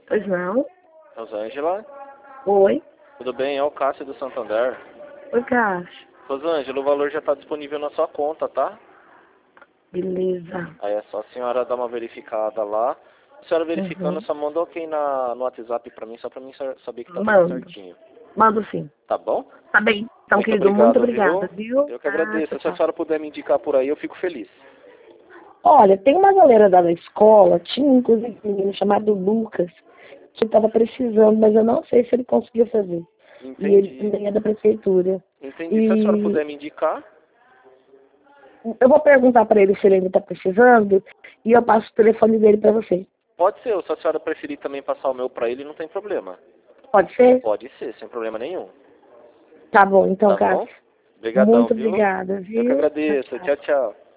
Pois não. Rosângela? Oi. Tudo bem? É o Cássio do Santander. Oi, Cássio. Rosângela, o valor já está disponível na sua conta, tá? Beleza. Aí é só a senhora dar uma verificada lá. A senhora verificando, só manda ok no WhatsApp pra mim, só pra mim saber que tá tudo Mando. certinho. Mando sim. Tá bom? Tá bem. Então, Muito querido, muito obrigado, obrigada, viu? viu? Eu que agradeço. Tchau, Se a tchau. senhora puder me indicar por aí, eu fico feliz. Olha, tem uma galera da escola, tinha inclusive um menino chamado Lucas, que estava precisando, mas eu não sei se ele conseguiu fazer. E ele Entendi. também é da prefeitura. Entendi. Se a senhora E puder me indicar, eu vou perguntar para ele se ele ainda está precisando e eu passo o telefone dele para você. pode ser. Ou se a senhora preferir também passar o meu pra ele, não tem problema. Pode ser? Pode ser, sem problema nenhum. Tá bom, então, Tá bom? Cássio. Obrigadão, Muito viu? obrigada, Eu que viu? Tchau, agradeço. tchau. Tchau, tchau.